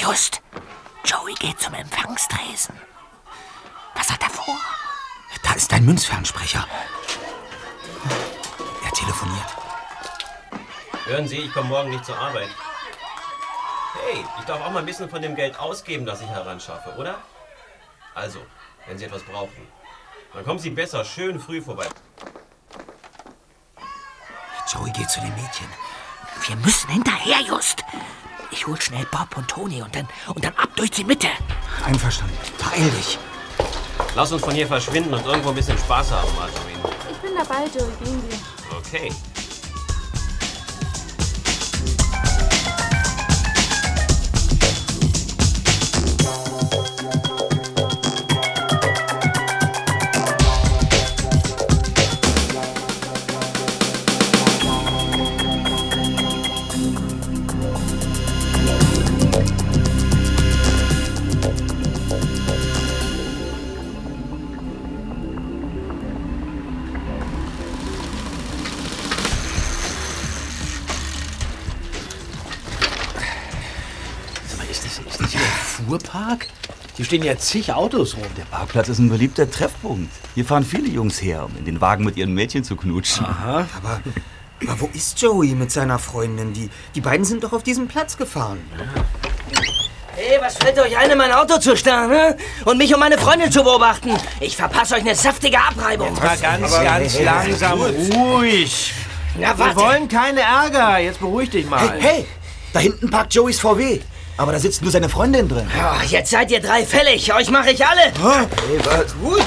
Just. Joey geht zum Empfangstresen. Was hat er vor? Da ist ein Münzfernsprecher. Er telefoniert. Hören Sie, ich komme morgen nicht zur Arbeit. Hey, ich darf auch mal ein bisschen von dem Geld ausgeben, das ich heranschaffe, oder? Also, wenn Sie etwas brauchen, dann kommen Sie besser schön früh vorbei. Joey geht zu den Mädchen. Wir müssen hinterher, Just. Ich hol schnell Bob und Toni und dann ab durch die Mitte. Einverstanden. Beeil dich. Lass uns von hier verschwinden und irgendwo ein bisschen Spaß haben, Marjorie. Ich bin dabei, Joey. Gehen wir. Okay. Fuhrpark? Hier stehen ja zig Autos rum. Der Parkplatz ist ein beliebter Treffpunkt. Hier fahren viele Jungs her, um in den Wagen mit ihren Mädchen zu knutschen. Aha. Aber wo ist Joey mit seiner Freundin? Die beiden sind doch auf diesem Platz gefahren. Hey, was fällt euch ein, in mein Auto zu starren, ne? Und mich und meine Freundin zu beobachten? Ich verpasse euch eine saftige Abreibung. Jetzt mal ganz langsam, ruhig. Na, Wir warte. wollen keine Ärger. Jetzt beruhig dich mal. Hey, da hinten parkt Joeys VW. Aber da sitzt nur seine Freundin drin. Oh, jetzt seid ihr 3 fällig. Euch mache ich alle. Hey, was? Gut.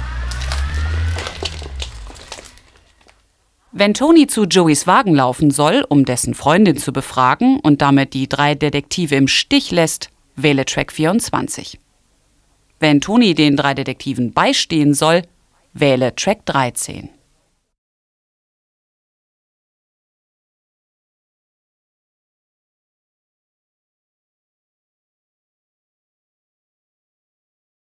Wenn Toni zu Joeys Wagen laufen soll, um dessen Freundin zu befragen und damit die 3 Detektive im Stich lässt, wähle Track 24. Wenn Toni den 3 Detektiven beistehen soll, wähle Track 13.